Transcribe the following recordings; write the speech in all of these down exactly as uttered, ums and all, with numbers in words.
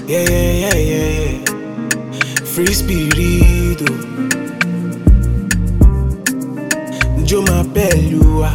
Yeah, yeah, yeah, yeah, yeah. Free spirit, oh. Joma Pelua.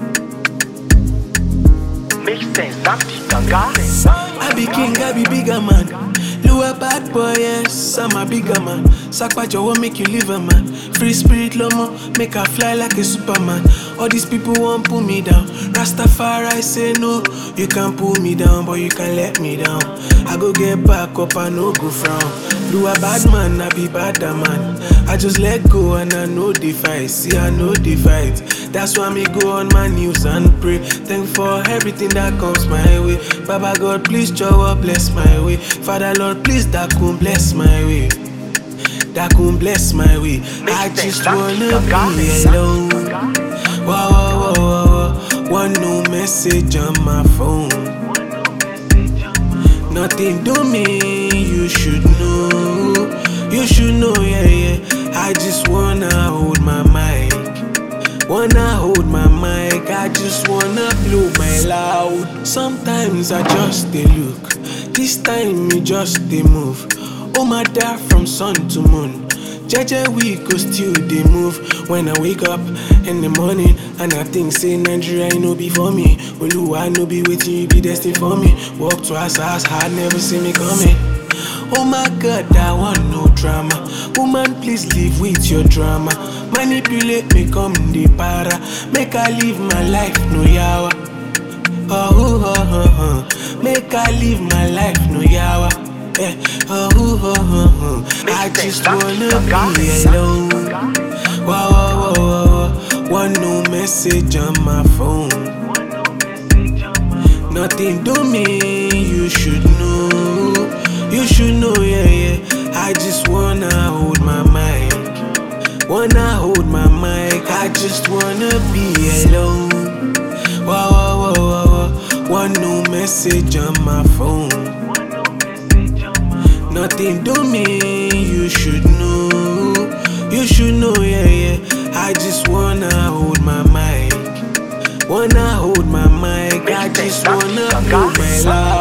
Make sense, I'm the ganga. I be king, I be bigger man. Lua bad boy, yes, I'm a bigger man. Sakpa Jowo make you live a man. Free spirit lomo, make her fly like a superman. All these people won't pull me down. Rastafari say no, you can't pull me down, but you can let me down. I go get back up, I no go frown. Lua bad man, I be badder man. I just let go and I know the fight. See, I know the fight. That's why me go on my knees and pray. Thank for everything that comes my way. Baba God, please Jowo bless my way. Father Lord, please that can bless my way. That can bless my way. I just wanna be alone. Wow, wow, wow, wow. One no message on my phone. Nothing to me, you should know. You should know, yeah, yeah. I just wanna hold my mic. Wanna hold my mic. I just wanna blow my loud. Sometimes I just dey look. This time me just dey move. Oh my dad from sun to moon. Jeje we go still dey move. When I wake up in the morning and I think say Nigeria no be for me. Oluwa no be waiting, you be destined for me. Walk twice as hard, never see me coming. Oh my God, I want no drama. Woman, please leave with your drama. Manipulate me, come the para. Make I live my life, no yawa. Oh, oh, oh, oh, oh. Make I live my life, no yawa. Eh, oh, oh, oh, oh, oh. I just wanna be alone. Wow, wow, wow, wow. One no message on my phone. Nothing to me, you should know. You should know, yeah, yeah. I just wanna hold my mic. Wanna hold my mic. I just wanna be alone. Wow, wow, wow, wow, wow. One no message on my phone. Nothing to me, you should know. You should know, yeah, yeah. I just wanna hold my mic. Wanna hold my mic. I just wanna blow my loud.